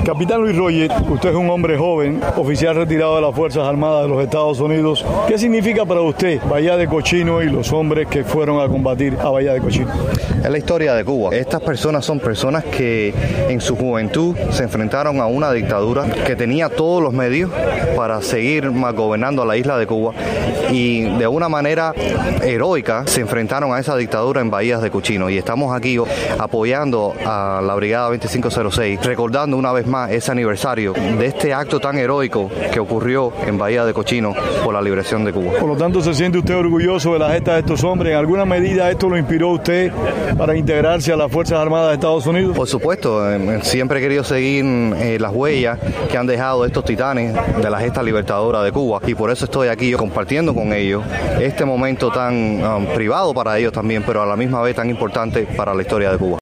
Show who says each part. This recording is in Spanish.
Speaker 1: Capitán Luis Roget, usted es un hombre joven, oficial retirado de las Fuerzas Armadas de los Estados Unidos. ¿Qué significa para usted Bahía de Cochino y los hombres que fueron a combatir a Bahía de Cochino?
Speaker 2: Es la historia de Cuba. Estas personas son personas que en su juventud se enfrentaron a una dictadura que tenía todos los medios para seguir gobernando a la isla de Cuba y de una manera heroica se enfrentaron a esa dictadura en Bahías de Cochino, y estamos aquí apoyando a la Brigada 2506, recordando una vez más ese aniversario de este acto tan heroico que ocurrió en Bahía de Cochino por la liberación de Cuba.
Speaker 1: Por lo tanto, ¿se siente usted orgulloso de la gesta de estos hombres? ¿En alguna medida esto lo inspiró a usted para integrarse a las Fuerzas Armadas de Estados Unidos?
Speaker 2: Por supuesto, siempre he querido seguir las huellas que han dejado estos titanes de la gesta libertadora de Cuba, y por eso estoy aquí compartiendo con ellos este momento tan privado para ellos también, pero a la misma vez tan importante para la historia de Cuba.